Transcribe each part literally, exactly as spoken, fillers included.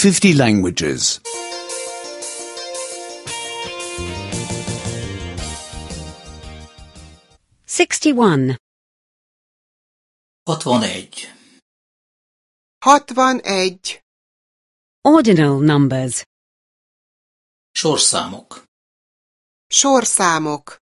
fifty languages. Sixty-one. hatvanegy. hatvanegy. Ordinal numbers. Sorszámok. Sorszámok.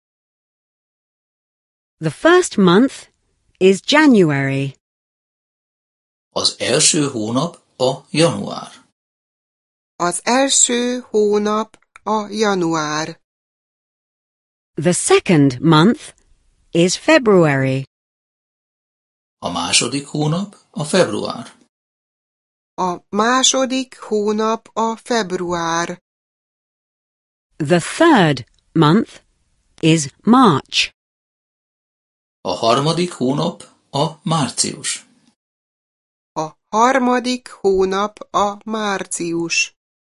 The first month is January. Az első hónap a január. Az első hónap a január. The second month is February. A második hónap a február. A második hónap a február. The third month is March. A harmadik hónap a március. A harmadik hónap a március.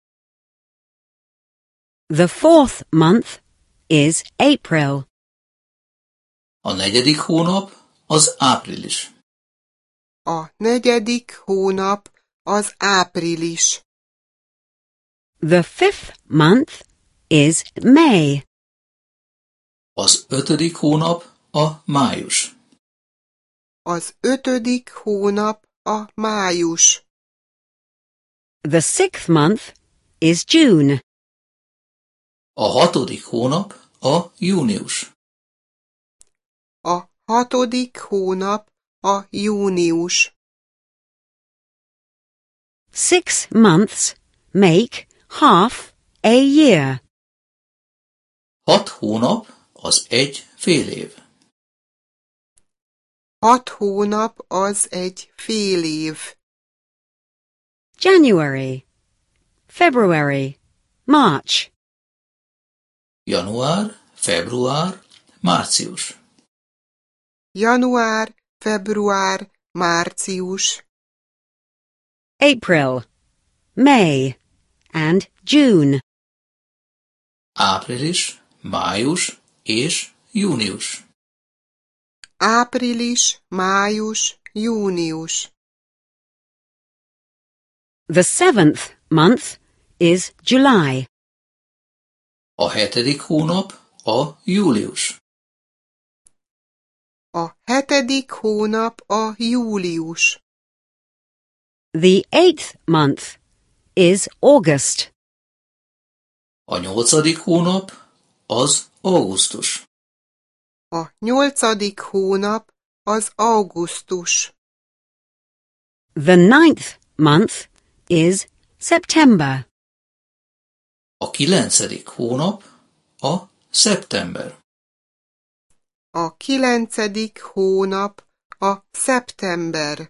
The fourth month is April. A negyedik hónap az április. A negyedik hónap az április. The fifth month is May. Az ötödik hónap a május. Az ötödik hónap a május. The sixth month is June. A hatodik hónap a június. A hatodik hónap a június. Six months make half a year. Hat hónap az egy fél év. Hat hónap az egy fél év. January, February, March. Január, február, március. Január, február, március. April, May, and June. Április, május és június. Április, május, június. The seventh month is July. A hetedik hónap a július. A hetedik hónap a július. The eighth month is August. A nyolcadik hónap az augusztus. A nyolcadik hónap az augusztus. The ninth month is September. A kilencedik hónap a szeptember. A kilencedik hónap a szeptember.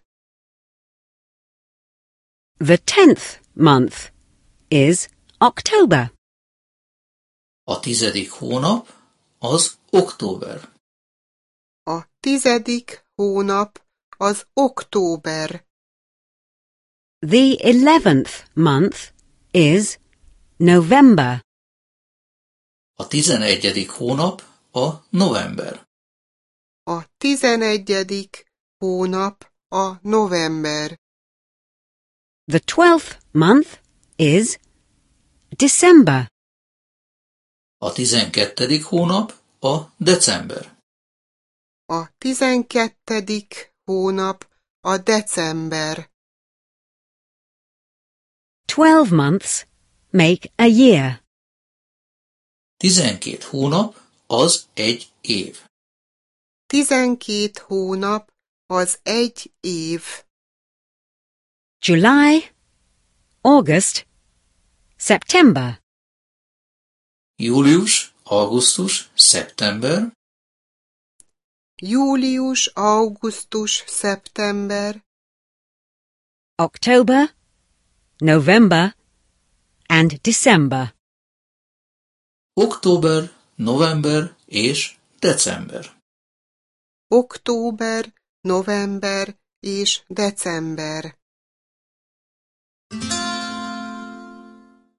The tenth month is October. A tizedik hónap az október. A tizedik hónap az október. The eleventh month is November. A tizenegyedik hónap a november. A tizenegyedik hónap a november. The twelfth month is December. A tizenkettedik hónap a december. A tizenkettedik hónap a december. Twelve months make a year. Tizenkét hónap az egy év. Tizenkét hónap az egy év. July, August, September. Július, augusztus, szeptember. Július, augusztus, szeptember. October, November, and December. Október, november és december. Október, november és december.